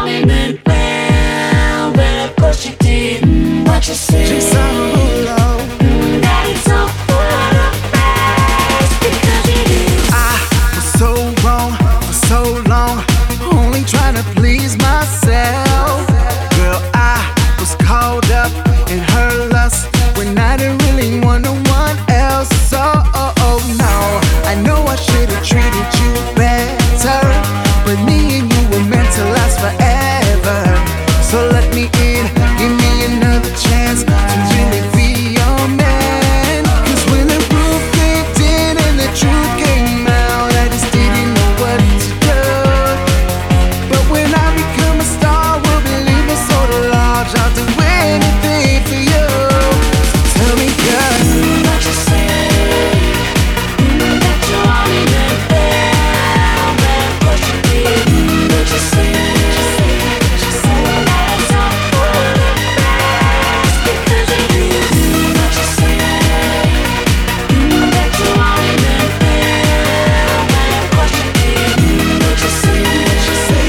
wanted me well, but of course you didn't. What you said, She sounded low. that it's all for the best because you did. I was so wrong for so long, only trying to please myself. Girl, I was caught up in her lust when I didn't really want no one else. So, no, I know I should've treated you better, but me and you were meant to last forever. So let me in, give me another chance to really be your man. 'Cause when the roof caved in and the truth came out, I just didn't know what to do. But when I become a star, we'll be living so large, I'll do anything for you. So tell me, girl, What you said, that you wanted me well, but of course you didn't. What you said, that it's all for the best because you did. What you said, that you wanted me well, but of course you didn't. What you said, did you say?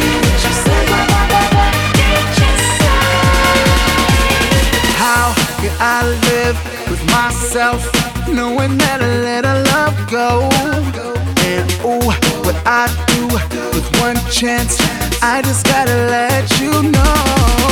how can I live with myself knowing that I let our love go? And ooh, what I do with one chance, I just gotta let you know.